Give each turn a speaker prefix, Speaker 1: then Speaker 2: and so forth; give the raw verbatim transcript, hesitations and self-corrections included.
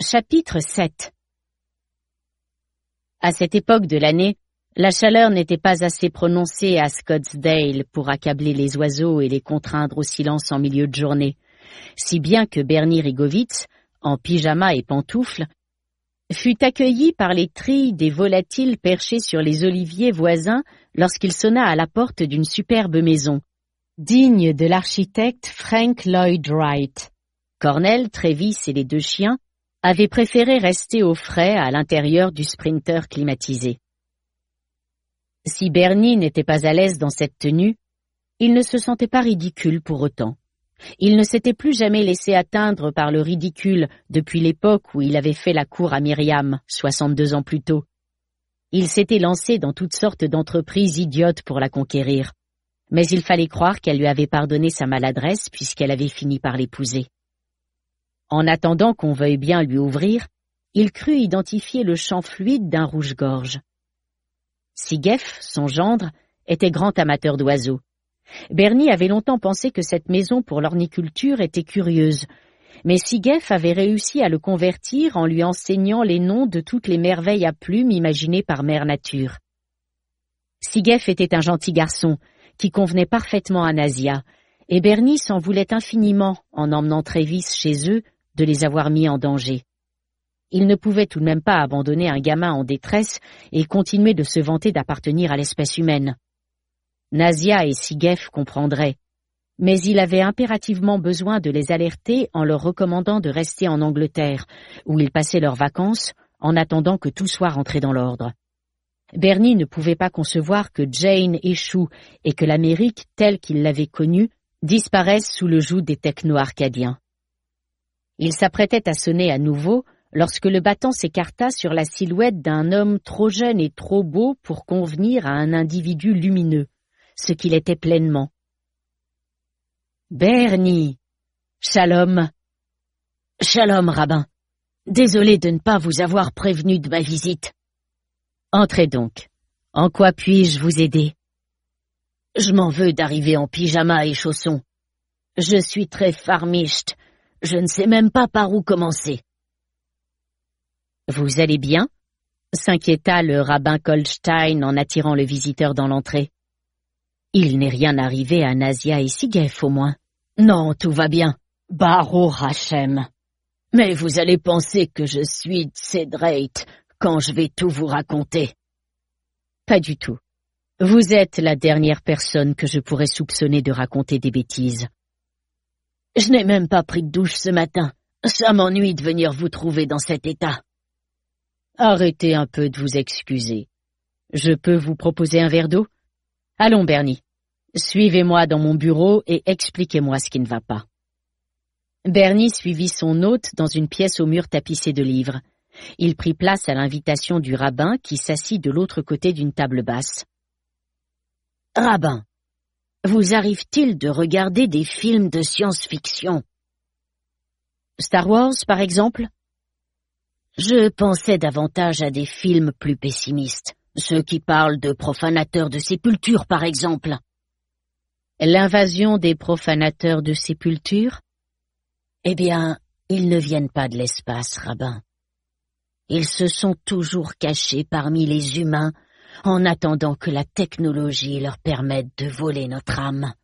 Speaker 1: Chapitre sept. À cette époque de l'année, la chaleur n'était pas assez prononcée à Scottsdale pour accabler les oiseaux et les contraindre au silence en milieu de journée, si bien que Bernie Rigovitz, en pyjama et pantoufles, fut accueilli par les trilles des volatiles perchés sur les oliviers voisins lorsqu'il sonna à la porte d'une superbe maison, digne de l'architecte Frank Lloyd Wright. Cornell, Travis et les deux chiens avaient préféré rester au frais à l'intérieur du sprinter climatisé. Si Bernie n'était pas à l'aise dans cette tenue, il ne se sentait pas ridicule pour autant. Il ne s'était plus jamais laissé atteindre par le ridicule depuis l'époque où il avait fait la cour à Myriam, soixante-deux ans plus tôt. Il s'était lancé dans toutes sortes d'entreprises idiotes pour la conquérir, mais il fallait croire qu'elle lui avait pardonné sa maladresse puisqu'elle avait fini par l'épouser. En attendant qu'on veuille bien lui ouvrir, il crut identifier le chant fluide d'un rouge-gorge. Sigef, son gendre, était grand amateur d'oiseaux. Bernie avait longtemps pensé que cette maison pour l'orniculture était curieuse, mais Sigef avait réussi à le convertir en lui enseignant les noms de toutes les merveilles à plumes imaginées par Mère Nature. Sigef était un gentil garçon qui convenait parfaitement à Nasia, et Bernie s'en voulait infiniment en emmenant Travis chez eux de les avoir mis en danger. Il ne pouvait tout de même pas abandonner un gamin en détresse et continuer de se vanter d'appartenir à l'espèce humaine. Nasia et Sigef comprendraient, mais il avait impérativement besoin de les alerter en leur recommandant de rester en Angleterre, où ils passaient leurs vacances, en attendant que tout soit rentré dans l'ordre. Bernie ne pouvait pas concevoir que Jane échoue et que l'Amérique, telle qu'il l'avait connue, disparaisse sous le joug des techno-arcadiens. Il s'apprêtait à sonner à nouveau lorsque le battant s'écarta sur la silhouette d'un homme trop jeune et trop beau pour convenir à un individu lumineux, ce qu'il était pleinement. « Bernie !»« Shalom !»« Shalom, rabbin. Désolé de ne pas vous avoir prévenu de ma visite. »« Entrez donc. En quoi puis-je vous aider ?»« Je m'en veux d'arriver en pyjama et chaussons. Je suis très farmished. Je ne sais même pas par où commencer. »« Vous allez bien ?» s'inquiéta le rabbin Goldstein en attirant le visiteur dans l'entrée. « Il n'est rien arrivé à Nasia et Sigef, au moins. »« Non, tout va bien. Baruch Hashem. Mais vous allez penser que je suis Tsedrate quand je vais tout vous raconter. »« Pas du tout. Vous êtes la dernière personne que je pourrais soupçonner de raconter des bêtises. »« Je n'ai même pas pris de douche ce matin. Ça m'ennuie de venir vous trouver dans cet état. »« Arrêtez un peu de vous excuser. Je peux vous proposer un verre d'eau ? Allons, Bernie. Suivez-moi dans mon bureau et expliquez-moi ce qui ne va pas. » Bernie suivit son hôte dans une pièce au mur tapissé de livres. Il prit place à l'invitation du rabbin qui s'assit de l'autre côté d'une table basse. « Rabbin, vous arrive-t-il de regarder des films de science-fiction ? » « Star Wars, par exemple ? » « Je pensais davantage à des films plus pessimistes, ceux qui parlent de profanateurs de sépultures, par exemple. »« L'invasion des profanateurs de sépultures ? » « Eh bien, ils ne viennent pas de l'espace, rabbin. Ils se sont toujours cachés parmi les humains en attendant que la technologie leur permette de voler notre âme.